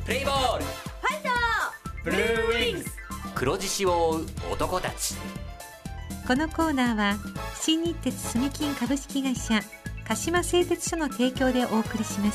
プレイボール、 ファイト、 ブルーウィングス、黒獅子を追う男たち。 このコーナーは新日鉄住金株式会社鹿島製鉄所の提供でお送りします。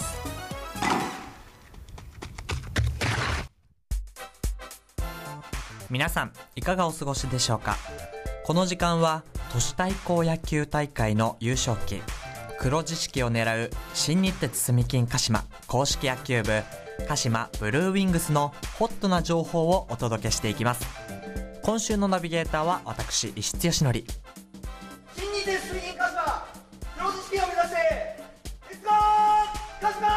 皆さんいかがお過ごしでしょうか。この時間は都市対抗野球大会の優勝旗黒獅子を狙う新日鉄住金鹿島公式野球部鹿島ブルーウィングスのホットな情報をお届けしていきます。今週のナビゲーターは私石津義則。 新日鉄住金鹿島黒獅子を目指せ、レッツゴー鹿島。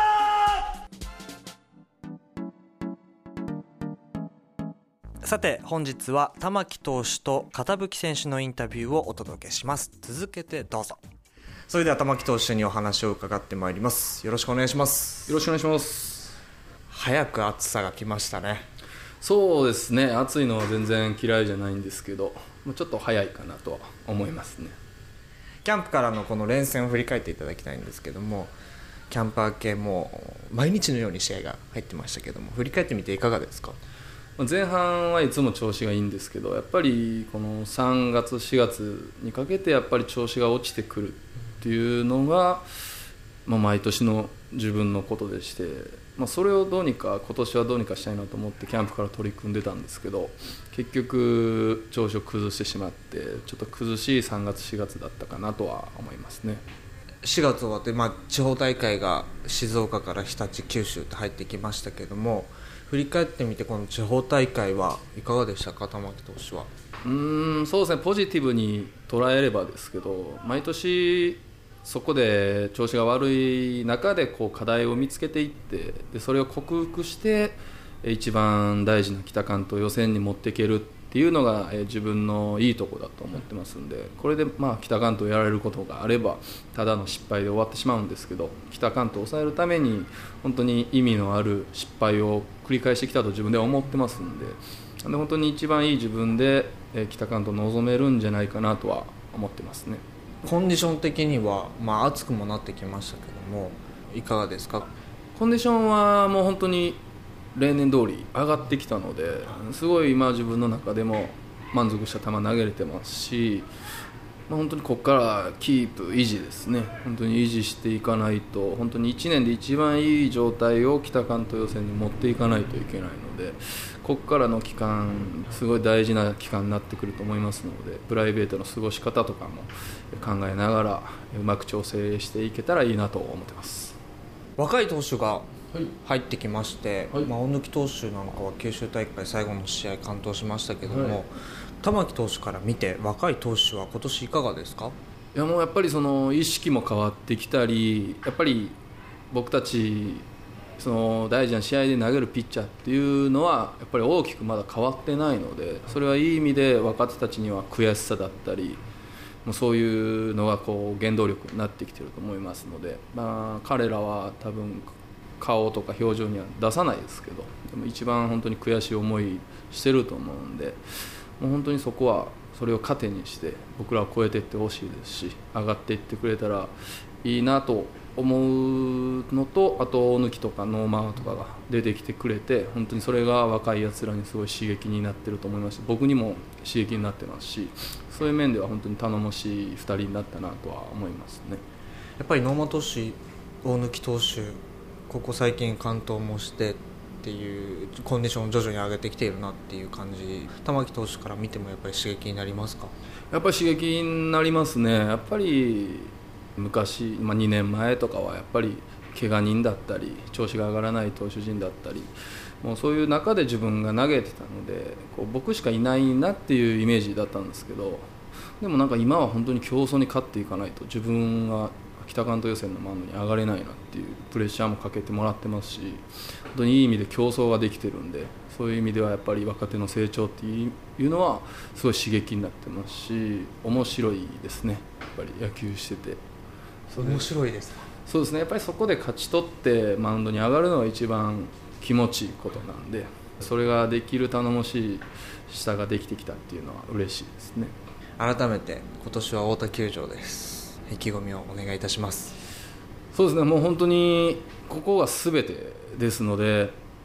さて本日は玉木投手と片吹選手のインタビューをお届けします。続けてどうぞ。それでは玉木投手にお話を伺ってまいります。よろしくお願いします。 よろしくお願いします。 早く暑さが来ましたね。 そうですね、暑いのは全然嫌いじゃないんですけど、ちょっと早いかなとは思いますね。 キャンプからのこの連戦を振り返っていただきたいんですけども、キャンプ明けも毎日のように試合が入ってましたけども、振り返ってみていかがですか。 前半はいつも調子がいいんですけど、やっぱりこの3月4月にかけてやっぱり調子が落ちてくるっていうのが、毎年の自分のことでして、それをどうにか今年はどうにかしたいなと思ってキャンプから取り組んでたんですけど、結局調子を崩してしまってちょっと崩しい3月4月だったかなとは思いますね。 4月終わって、地方大会が静岡から日立九州って入ってきましたけども、振り返ってみてこの地方大会はいかがでしたか、玉木投手は。 そうですね、ポジティブに捉えればですけど、毎年そこで調子が悪い中で課題を見つけていって、でそれを克服して一番大事な北関東予選に持っていけるっていうのが自分のいいとこだと思ってますんで、これで北関東やられることがあればただの失敗で終わってしまうんですけど、北関東を抑えるために本当に意味のある失敗を繰り返してきたと自分では思ってますんで、本当に一番いい自分で北関東臨めるんじゃないかなとは思ってますね。 コンディション的には、暑くもなってきましたけどもいかがですか。 コンディションはもう本当に例年通り上がってきたので、すごい今自分の中でも満足した球投げれてますし、本当にここからキープ維持ですね。本当に維持していかないと、本当に1年で一番いい状態を北関東予選に持っていかないといけないので、ここからの期間すごい大事な期間になってくると思いますので、プライベートの過ごし方とかも考えながらうまく調整していけたらいいなと思ってます。 若い投手が入ってきまして、 はい、 大貫投手なんかは九州大会最後の試合完投しましたけども、玉木投手から見て若い投手は今年いかがですか。 いやもうやっぱりその意識も変わってきたり、やっぱり僕たちその大事な試合で投げるピッチャーっていうのはやっぱり大きくまだ変わってないので、それはいい意味で若手たちには悔しさだったり、もうそういうのが原動力になってきていると思いますので、彼らは多分顔とか表情には出さないですけど、でも一番本当に悔しい思いしてると思うんで、もう本当にそこはそれを糧にして僕らを超えていってほしいですし、上がっていってくれたらいいなと思うのと、あと大貫とかノーマーとかが出てきてくれて、本当にそれが若いやつらにすごい刺激になってると思いますし、僕にも刺激になってますし、そういう面では本当に頼もしい2人になったなとは思いますね。 やっぱりノーマ投手、大貫投手、ここ最近完投もしてっていうコンディションを徐々に上げてきているなっていう感じ、玉木投手から見てもやっぱり刺激になりますか。 やっぱり刺激になりますね。やっぱり昔、2年前とかはやっぱり怪我人だったり調子が上がらない投手陣だったり、もうそういう中で自分が投げてたので僕しかいないなっていうイメージだったんですけど、でも今は本当に競争に勝っていかないと自分が北関東予選のマウンドに上がれないなっていうプレッシャーもかけてもらってますし、本当にいい意味で競争ができてるんで、そういう意味ではやっぱり若手の成長っていうのはすごい刺激になってますし、面白いですね。やっぱり野球してて面白いですか。 そうですね、やっぱりそこで勝ち取ってマウンドに上がるのが一番気持ちいいことなんで、それができる頼もしい下ができてきたっていうのは嬉しいですね。 改めて今年は太田球場です。意気込みをお願いいたします。 そうですね、もう本当にここが全てですので、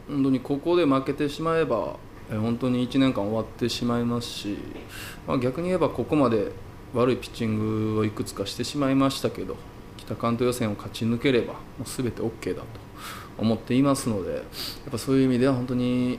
本当にここで負けてしまえば本当に1年間終わってしまいますし、逆に言えばここまで悪いピッチングをいくつかしてしまいましたけど、北関東予選を勝ち抜ければもう全て OK だと思っていますので、やっぱそういう意味では本当に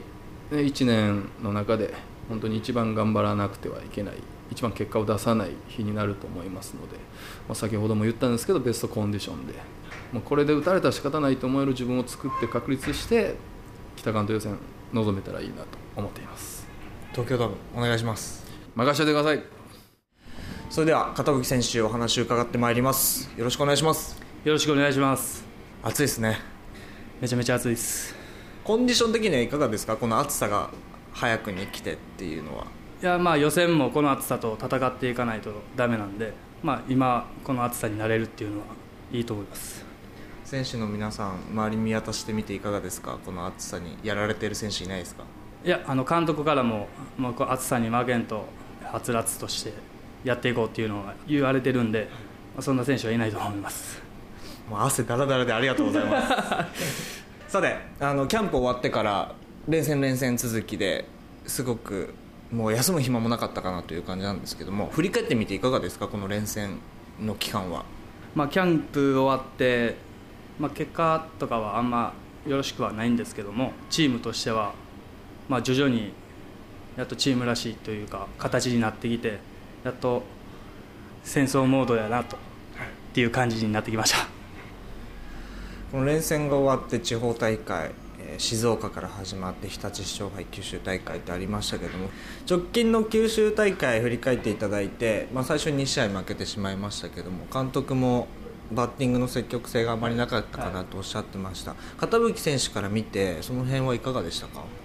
1年の中で本当に一番頑張らなくてはいけない、一番結果を出さない日になると思いますので、先ほども言ったんですけどベストコンディションでもうこれで打たれたら仕方ないと思える自分を作って確立して北関東予選臨めたらいいなと思っています。 東京ドームお願いします。 任せてください。 それでは片吹選手お話を伺ってまいります。よろしくお願いします。 よろしくお願いします。 暑いですね。 めちゃめちゃ暑いです。 コンディション的にはいかがですか、この暑さが早くに来てっていうのは。 いや、予選もこの暑さと戦っていかないとダメなんで、今この暑さに慣れるっていうのはいいと思います。 選手の皆さん周り見渡してみていかがですか、この暑さにやられている選手いないですか。 いや、監督からも、こう暑さに負けんとはつらつとしてやっていこうっていうのは言われてるんで、そんな選手はいないと思います。 もう汗だらだらでありがとうございますさてキャンプ終わってから連戦続きですごくもう休む暇もなかったかなという感じなんですけども、振り返ってみていかがですか、この連戦の期間は。 キャンプ終わって、結果とかはあんまよろしくはないんですけども、チームとしては、徐々にやっとチームらしいというか形になってきて、やっと戦争モードやなとっていう感じになってきました。 この連戦が終わって地方大会、静岡から始まって日立市勝敗九州大会ってありましたけども、直近の九州大会振り返っていただいて、最初に2試合負けてしまいましたけども、監督もバッティングの積極性があまりなかったかなとおっしゃってました。片吹選手から見てその辺はいかがでしたか。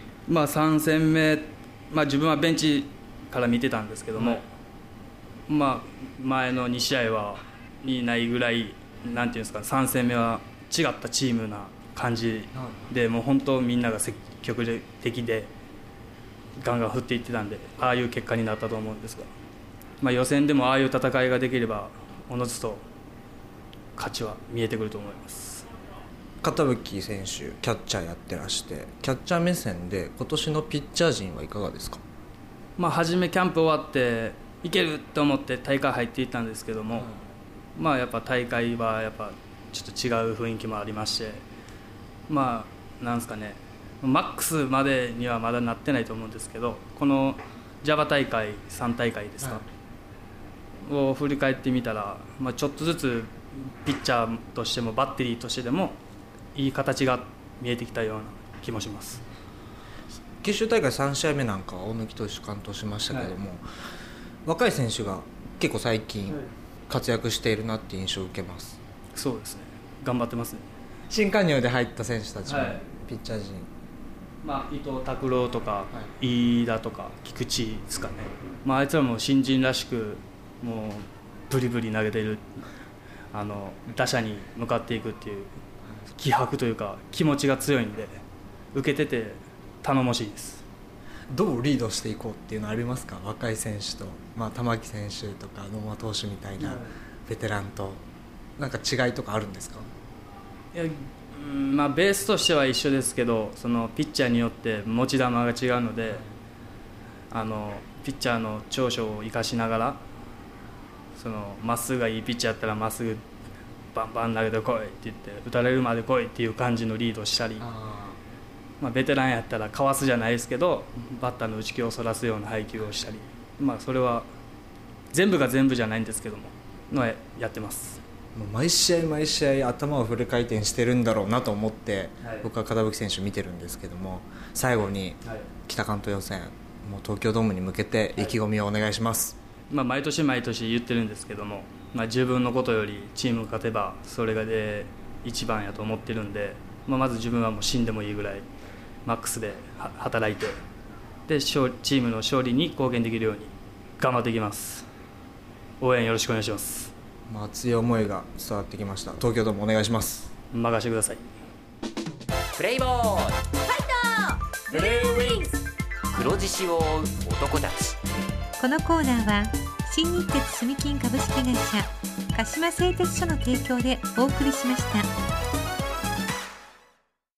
3戦目、自分はベンチから見てたんですけども、前の2試合にないぐらい、なんていうんですか、3戦目は違ったチームな感じで、もう本当みんなが積極的でガンガン振っていってたんで、ああいう結果になったと思うんですが、予選でもああいう戦いができればおのずと勝ちは見えてくると思います。 片吹選手キャッチャーやってらして、キャッチャー目線で今年のピッチャー陣はいかがですか。 初めキャンプ終わっていけると思って大会入っていったんですけども、やっぱ大会はやっぱちょっと違う雰囲気もありまして、なんですかね、マックスまでにはまだなってないと思うんですけど、この Java 大会3大会ですか、を振り返ってみたら、ちょっとずつピッチャーとしてもバッテリーとしてでもいい形が見えてきたような気もします。 九州大会3試合目なんか大貫投手完投しましたけども、若い選手が結構最近活躍しているなって印象を受けます。 そうですね、頑張ってますね。 新加入で入った選手たちも、ピッチャー陣、 伊藤拓郎とか、飯田とか菊池ですかね、あいつらも新人らしくもうブリブリ投げてる、打者に向かっていくっていう気迫というか気持ちが強いんで、受けてて頼もしいです。 どうリードしていこうっていうのありますか、若い選手と、玉木選手とか野間投手みたいなベテランとなんか違いとかあるんですか。 いや、ベースとしては一緒ですけど、そのピッチャーによって持ち球が違うので、ピッチャーの長所を生かしながら、まっすぐがいいピッチャーやったらまっすぐバンバン投げてこいって言って打たれるまで来いっていう感じのリードをしたり、ベテランやったらかわすじゃないですけどバッターの打ち気をそらすような配球をしたり、それは全部が全部じゃないんですけどもやってます。 もう毎試合頭をフル回転してるんだろうなと思って、僕は片吹選手見てるんですけども、最後に北関東予選、もう東京ドームに向けて意気込みをお願いします。 毎年言ってるんですけども、自分のことよりチームが勝てばそれがで一番やと思ってるんで、まず自分はもう死んでもいいぐらいマックスで働いて、でチームの勝利に貢献できるように頑張っていきます。応援よろしくお願いします。 熱い思いが伝わってきました。東京ドームお願いします。 任せてください。 プレイボールファイトブルーウィングス、黒獅子を追う男たち。 このコーナーは新日鉄住金株式会社鹿島製鉄所の提供でお送りしました。